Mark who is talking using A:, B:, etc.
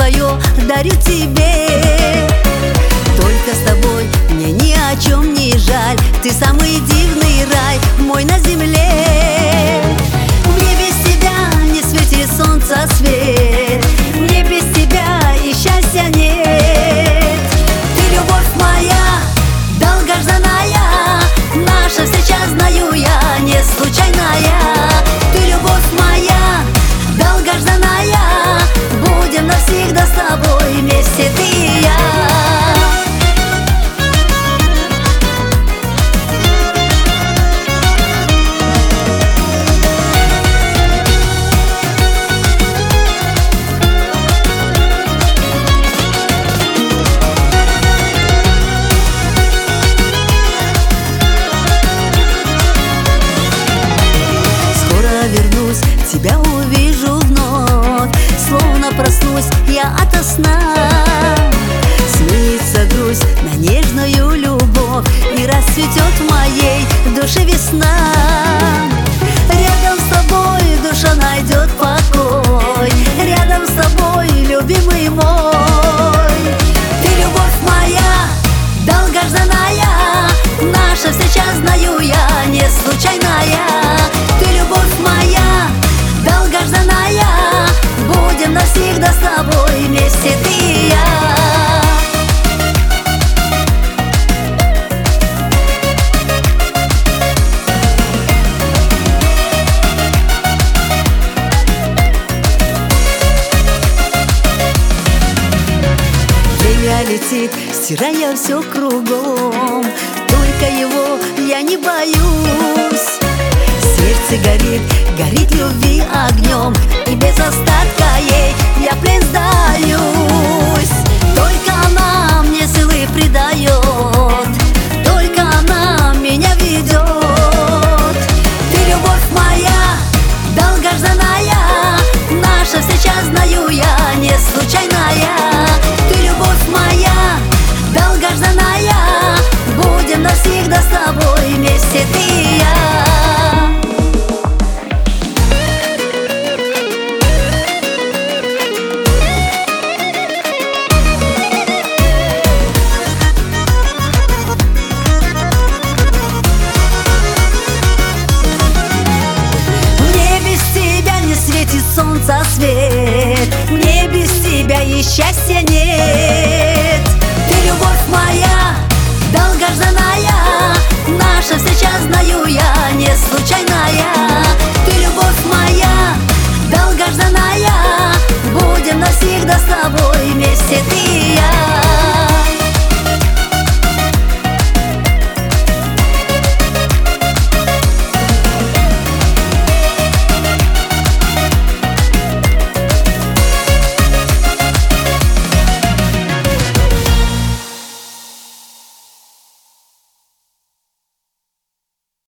A: свое дарю тебе. Только с тобой мне ни о чем не жаль. Ты самый дивный рай мой на земле. Мне без тебя не светит солнца свет, мне без тебя и счастья нет. Ты любовь моя, долгожданная, наша встреча, знаю я, не случайная. Ты любовь моя, долгожданная, будем навсегда с тобой вместе, ты и я. Тебя увижу вновь, словно проснусь я ото сна. Сменится грусть на нежную любовь, и расцветет в моей душе весна. Рядом с тобой душа найдет покой, рядом с тобой, любимый мой. Ты любовь моя, долгожданная, наша встреча, знаю я, не случайная. Ты любовь моя, долгожданная, будем навсегда с тобой вместе, ты и я. Время летит, стирая все кругом, только его я не боюсь. Сердце горит, горит любви огнем, и без остатка ей я плен сдаюсь. Только она мне силы придает, только она меня ведет. Ты любовь моя, долгожданная, наша встреча, знаю я, не случайная. Ты любовь моя, долгожданная, будем навсегда с тобой вместе, ты и я. Солнца свет, мне без тебя и счастья нет.